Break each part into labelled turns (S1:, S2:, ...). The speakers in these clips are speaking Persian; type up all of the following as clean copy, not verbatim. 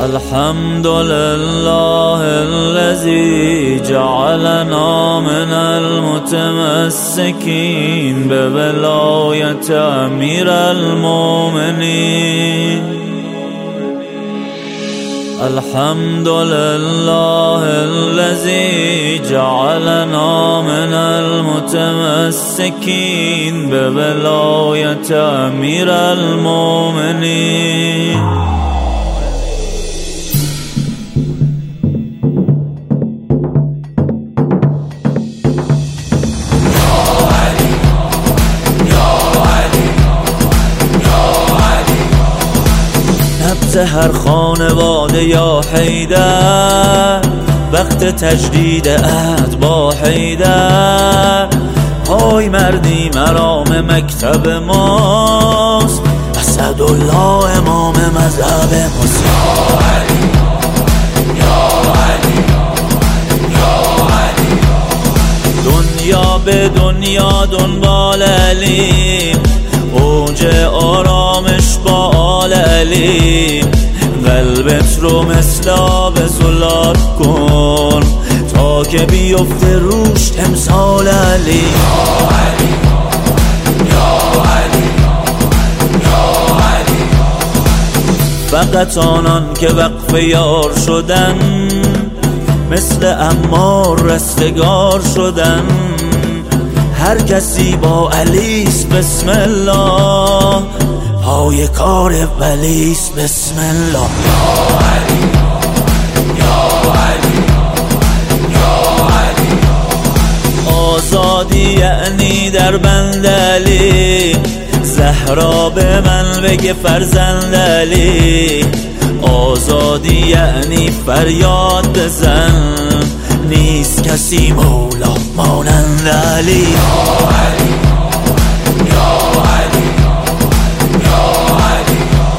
S1: الحمد لله الذي جعلنا من المتمسكين بولاية أمير المؤمنين. الحمد لله الذي جعلنا من المتمسكين بولاية أمير المؤمنين. نبض هر خانواده یا حیدر، وقت تجدید عهد با حیدر. پای مردی مرام مکتب ماست، اسدالله امام مذهب ماست. یا علی یا علی یا علی. دنیا به دنیا دنبال علی، اوج آرامش با آل علی. قلبت رو مثل آب زلال کن تا که بیفته روش تمثال علی. یا علی یا علی یا علی. فقط آنان که وقف یار شدن، مثل عمار رستگار شدن. هر کسی با علیست بسم الله، پای کار ولیست بسم الله. یا علی یا علی یا علی. آزادی یعنی در بند علی، زهرا به من بگه فرزند علی. آزادی یعنی فریاد بزن، نیست کسی مولا مانند علی. یا علی یا علی یا علی.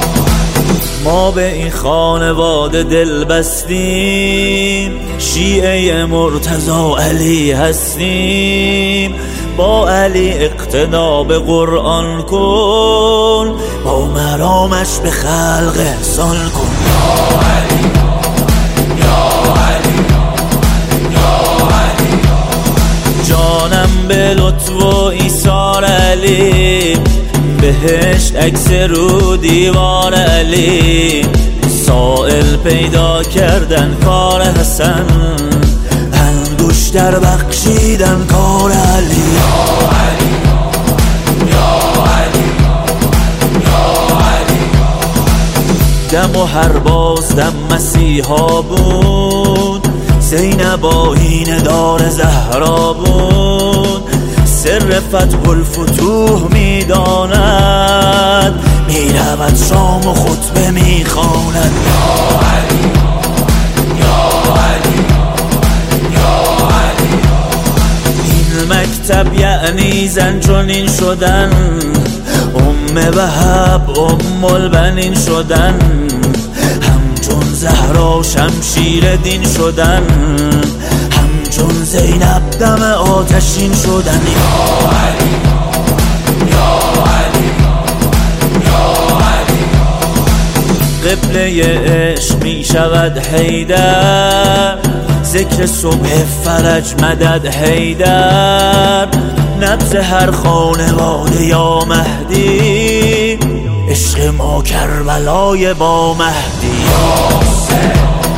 S1: ما به این خانواده دل بستیم، شیعه مرتضی علی هستیم. با علی اقتدا به قرآن کن، با مرامش به خلق احسان کن. یا علی یا علی یا علی. جانم به لطف و ایثار علی، بهشت عکس رو دیوار علی. سائل پیدا کردن کار حسن، انگشتر بخشیدن کار علی. یا علی یا علی یا علی. دم و هر باز دم مسیحا بود، زینب آیین دار زهرا بود. سر فتح الفتوح میداند، میرود شام و خطبه میخواند. یا علی یا علی یا علی. این مکتب یعنی زن چنین شدن، وهب البنین شدن. همچون زهرا شمشیر دین شدن، همچون زینب دم آتشین شدن. یا علی یا علی یا علی. قبله عشق می شود حیدر، ذکر صبح فرج مدد حیدر. نبض هر خانواده یا مهدی، عشق ما کربلای با مهدی. یاسر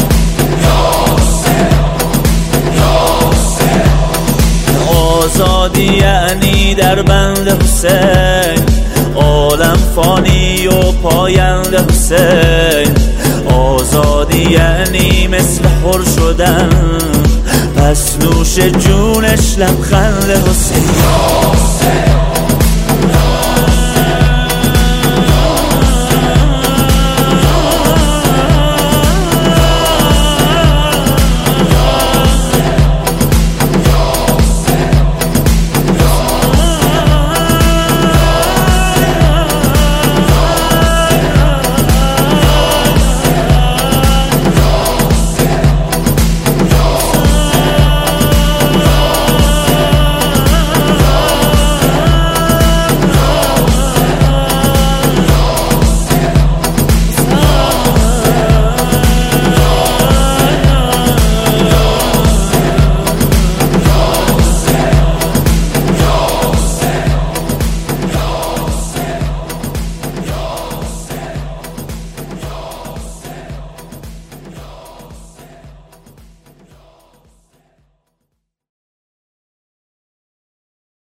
S1: یاسر یاسر. آزادی یعنی در بند حسین، عالم فانی و پایند حسین. آزادی یعنی مثل حر شدن، پس نوش جونش لبخند حسین. یاسر